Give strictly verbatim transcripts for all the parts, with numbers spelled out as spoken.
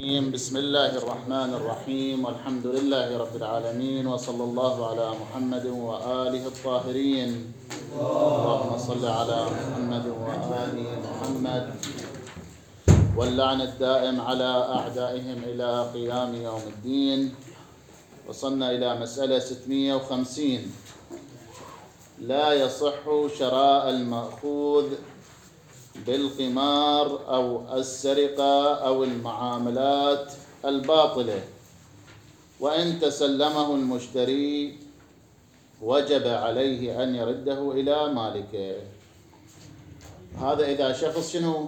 الرجيم. بسم الله الرحمن الرحيم، والحمد لله رب العالمين، وصلى الله على محمد وآله الطاهرين. اللهم صل على محمد وآل محمد، واللعن الدائم على أعدائهم إلى قيام يوم الدين. وصلنا إلى مسألة ستمائة وخمسين: لا يصح شراء المأخوذ بالقمار أو السرقة أو المعاملات الباطلة، وإن تسلمه المشتري وجب عليه أن يرده إلى مالكه. هذا إذا شخص شنو؟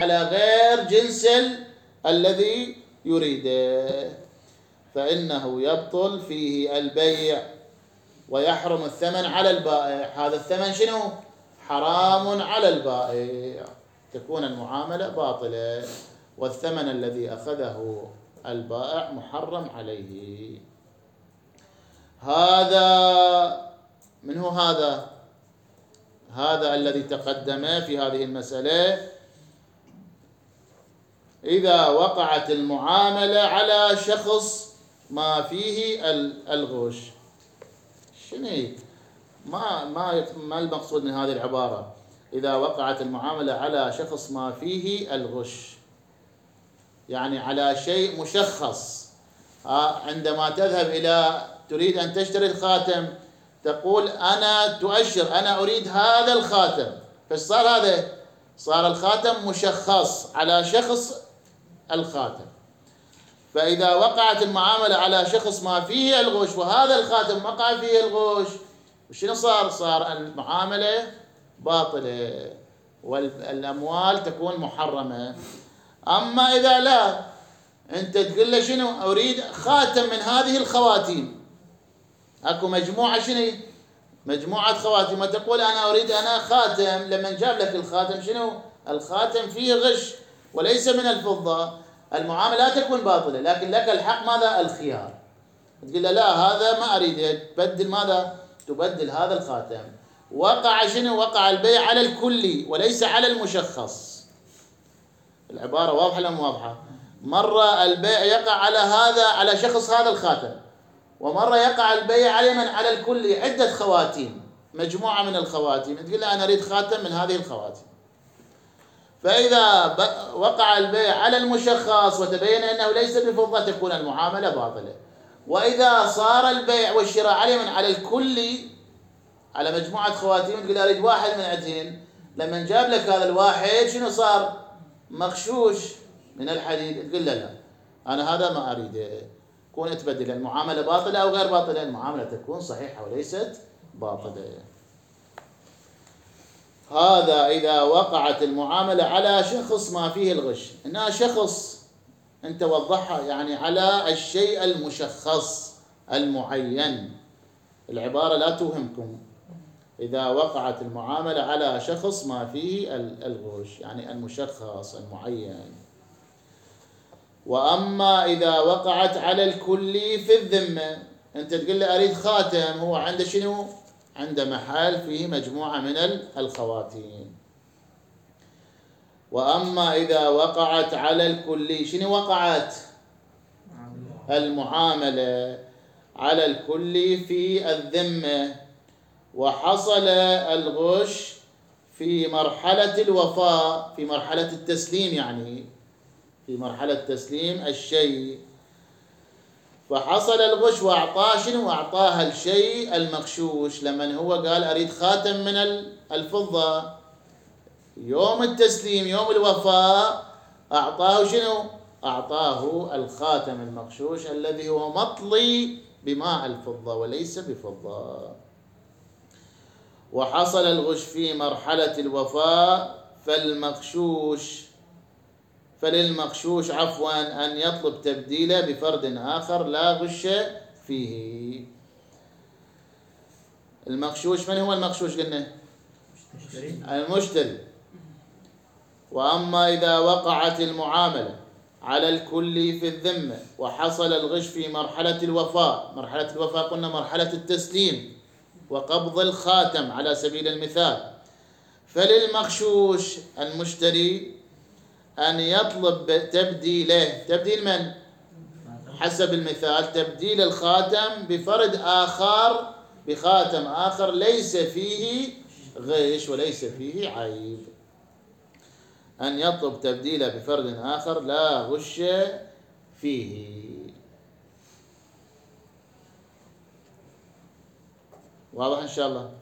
على غير جنس الذي يريده، فإنه يبطل فيه البيع ويحرم الثمن على البائع. هذا الثمن شنو؟ حرام على البائع، تكون المعاملة باطلة، والثمن الذي أخذه البائع محرم عليه. هذا من هو هذا؟ هذا الذي تقدم في هذه المسألة. إذا وقعت المعاملة على شخص ما فيه الغش. شنو ما ما ما المقصود من هذه العبارة؟ إذا وقعت المعاملة على شخص ما فيه الغش، يعني على شيء مشخص. عندما تذهب إلى تريد أن تشتري الخاتم، تقول أنا تؤشر أنا أريد هذا الخاتم، فصار هذا صار الخاتم مشخص على شخص الخاتم. فإذا وقعت المعاملة على شخص ما فيه الغش وهذا الخاتم وقع فيه الغش، وشنو صار؟ صار المعاملة باطلة والأموال تكون محرمة. أما إذا لا، أنت تقول له شنو؟ أريد خاتم من هذه الخواتيم، أكو مجموعة شنو؟ مجموعة خواتم، وتقول أنا أريد أنا خاتم. لما جاب لك الخاتم شنو؟ الخاتم فيه غش وليس من الفضة، المعاملة لا تكون باطلة، لكن لك الحق ماذا؟ الخيار. تقول له لا هذا ما أريد، تبدل ماذا؟ تبدل هذا الخاتم. وقع شنو؟ وقع البيع على الكلي وليس على المشخص. العبارة واضحة ولا مو واضحة؟ مرة البيع يقع على هذا على شخص هذا الخاتم، ومرة يقع البيع على من؟ على الكلي، عدة خواتيم، مجموعة من الخواتيم، تقول له أنا أريد خاتم من هذه الخواتيم. فإذا وقع البيع على المشخص وتبين أنه ليس بفضة تكون المعاملة باطلة. وإذا صار البيع والشراء على من؟ على الكلي، على مجموعة خواتيم، تقول أريد واحد من عندهن، لما جاب لك هذا الواحد شنو صار؟ مغشوش من الحديد، تقول له لا أنا هذا ما أريده، كون تبدل. المعاملة باطلة أو غير باطلة؟ المعاملة تكون صحيحة وليست باطلة. هذا إذا وقعت المعاملة على شخص ما فيه الغش. إنها شخص أنت وضحها، يعني على الشيء المشخص المعين. العبارة لا توهمكم. إذا وقعت المعاملة على شخص ما فيه الغش، يعني المشخص المعين. وأما إذا وقعت على الكلي في الذمة، أنت تقول له أريد خاتم، هو عنده شنو؟ عنده محل فيه مجموعة من الخواتيم. وأما إذا وقعت على الكلي، شنو وقعت؟ المعاملة على الكلي في الذمة، وحصل الغش في مرحلة الوفاء، في مرحلة التسليم، يعني في مرحلة تسليم الشيء، فحصل الغش وأعطاه شنو؟ أعطاها الشيء المغشوش. لمن هو قال أريد خاتم من الفضة، يوم التسليم يوم الوفاء أعطاه شنو؟ أعطاه الخاتم المغشوش الذي هو مطلي بماء الفضة وليس بفضة. وحصل الغش في مرحلة الوفاء فالمغشوش فللمغشوش عفوا أن يطلب تبديله بفرد آخر لا غش فيه. المغشوش من هو المغشوش؟ قلنا المشتري. وأما إذا وقعت المعاملة على الكل في الذمة وحصل الغش في مرحلة الوفاء، مرحلة الوفاء قلنا مرحلة التسليم وقبض الخاتم على سبيل المثال، فللمغشوش المشتري أن يطلب تبديله. تبديل من؟ حسب المثال تبديل الخاتم بفرد آخر، بخاتم آخر ليس فيه غش وليس فيه عيب. أن يطلب تبديله بفرد آخر لا غش فيه. واضح إن شاء الله؟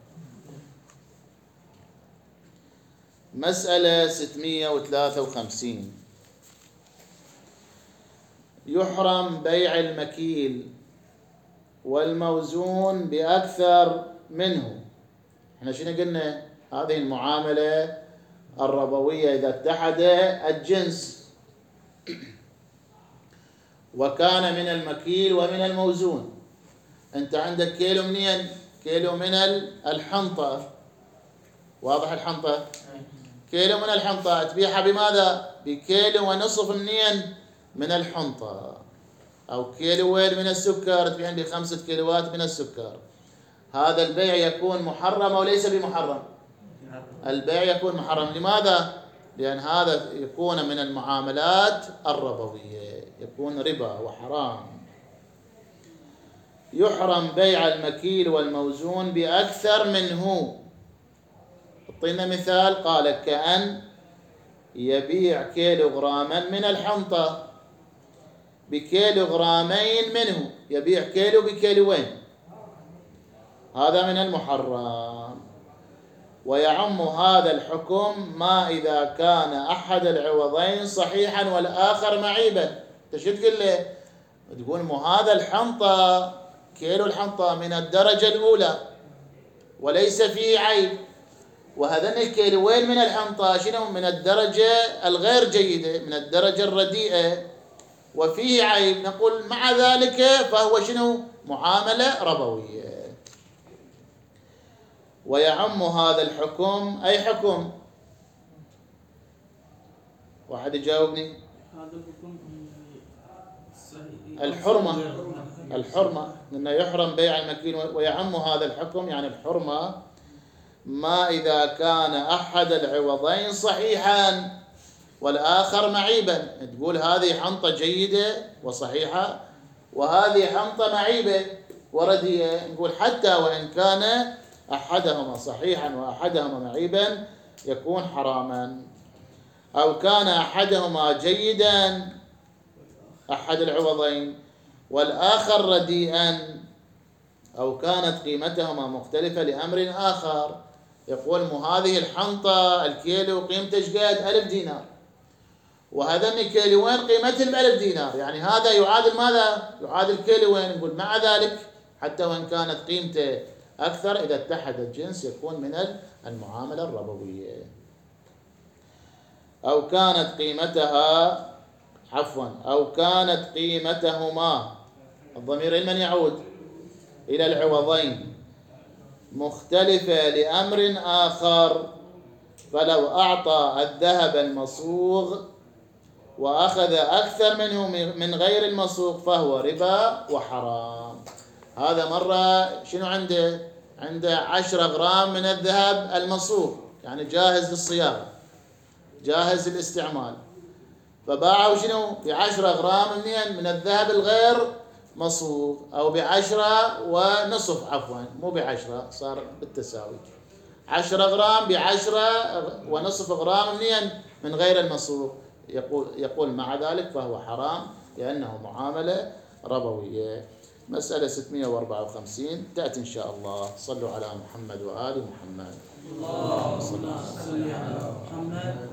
مسألة ستمائة وثلاثة وخمسين. يحرم بيع المكيل والموزون بأكثر منه. احنا شنو قلنا؟ هذه المعاملة الربوية إذا اتحد الجنس. وكان من المكيل ومن الموزون. أنت عندك كيلو منين؟ كيلو من الحنطة، واضح الحنطة؟ كيلو من الحنطة تبيعها بماذا؟ بكيلو ونصف منين؟ من الحنطة. أو كيلوين من السكر تبيعها بخمسة كيلوات من السكر. هذا البيع يكون محرم أو ليس بمحرم؟ البيع يكون محرم. لماذا؟ لأن هذا يكون من المعاملات الربوية، يكون ربا وحرام. يحرم بيع المكيل والموزون بأكثر منه. اعطينا مثال. قال كأن يبيع كيلو غراما من الحنطة بكيلو غرامين منه، يبيع كيلو بكيلوين، هذا من المحرم. ويعم هذا الحكم ما إذا كان أحد العوضين صحيحا والآخر معيبا. انت شو تقول له؟ تقول مو هذا الحنطة، كيلو الحنطة من الدرجة الأولى وليس فيه عيب، وهذين الكيلوين من الحنطة شنو؟ من الدرجة الغير جيدة، من الدرجة الرديئة وفيه عيب. نقول مع ذلك فهو شنو؟ معاملة ربوية. ويعم هذا الحكم أي حكم؟ واحد يجاوبني. هذا الحكم الحرمة. الحرمة إنه يحرم بيع المكيل. ويعم هذا الحكم يعني الحرمة ما إذا كان أحد العوضين صحيحا والآخر معيبا. تقول هذه حنطة جيدة وصحيحة وهذه حنطة معيبة ورديئة، نقول حتى وإن كان أحدهما صحيحا وأحدهما معيبا يكون حراما. أو كان أحدهما جيدا أحد العوضين والآخر رديئا، أو كانت قيمتهما مختلفة لأمر آخر. يقول مو هذه الحنطة الكيلو قيمته ايش قد؟ ألف دينار، وهذين كيلوين قيمتهم ألف دينار، يعني هذا يعادل ماذا؟ يعادل كيلوين. نقول مع ذلك حتى وإن كانت قيمته أكثر إذا اتحد الجنس يكون من المعاملة الربوية. أو كانت قيمتها عفوا أو كانت قيمتهما، الضمير لمن يعود؟ إلى العوضين، مختلفة لأمر آخر، فلو أعطى الذهب المصوغ وأخذ أكثر منه من غير المصوغ فهو ربا وحرام. هذا مرة شنو عنده؟ عنده عشرة غرام من الذهب المصوغ، يعني جاهز للصياغة جاهز للاستعمال، فباعوا شنو؟ بعشرة غرام منين؟ من الذهب الغير مصوغ، أو بعشرة ونصف عفوا مو بعشرة، صار بالتساوي عشرة غرام بعشرة ونصف غرام منين؟ من غير المصوغ. يقول يقول مع ذلك فهو حرام لأنه معاملة ربوية. مسألة ستمائة وأربعة وخمسين تأتي إن شاء الله. صلوا على محمد وآل محمد. اللهم صل على محمد